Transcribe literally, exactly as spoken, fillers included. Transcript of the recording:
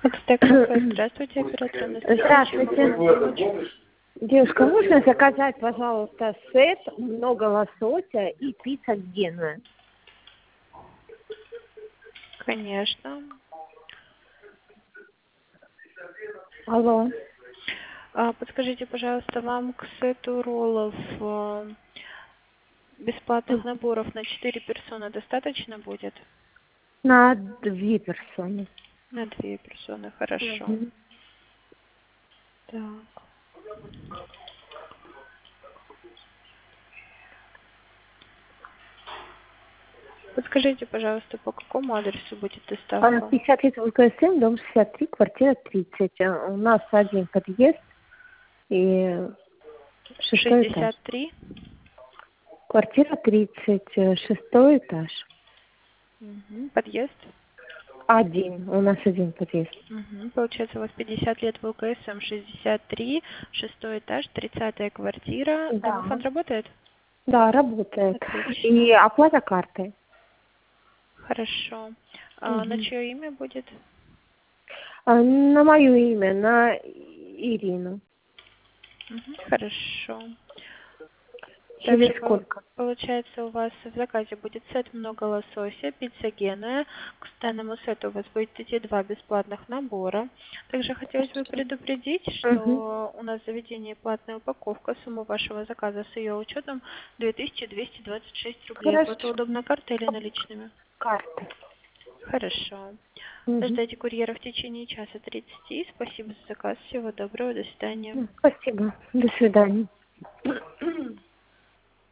Макстек кафе. Здравствуйте, оператор Анастасия. Чем могу вам помочь? Здравствуйте. Девушка, можно заказать, пожалуйста, сет, много лосося и пицца гена? Конечно. Алло. А, подскажите, пожалуйста, вам к сету роллов э, бесплатных наборов на четыре персоны достаточно будет? На две персоны. На две персоны, хорошо. Мгм. Так. Подскажите, пожалуйста, по какому адресу будет А, доставка? пятьдесят лет ВКСМ, дом шестьдесят три, квартира тридцать. А, У нас один подъезд и шестой этаж. шестьдесят три. Квартира тридцать, э, шестой этаж. Угу. Подъезд. Один. У нас один подъезд. Угу. Получается, у вас пятьдесят лет в ЛКСМ, шестьдесят три, шестой этаж, тридцатая квартира. Да. Домофон работает? Да, работает. И Отлично. оплата картой. Хорошо. А на Мгм. чье имя будет? А, на мое имя, на Ирину. Мгм. Хорошо. Через Также по- сколько? получается, у вас в заказе будет сет много лосося, пицца геная. К данному сету у вас будет идти два бесплатных набора. Также хотелось бы предупредить, Угу. что у нас в заведении платная упаковка. Сумма вашего заказа с ее учетом две тысячи двести двадцать шесть рублей. Оплата Хорошо. удобна картой или наличными? Карта. Хорошо. Угу. Ждайте курьера в течение часа тридцати. Спасибо за заказ. Всего доброго. До свидания. Спасибо. До свидания.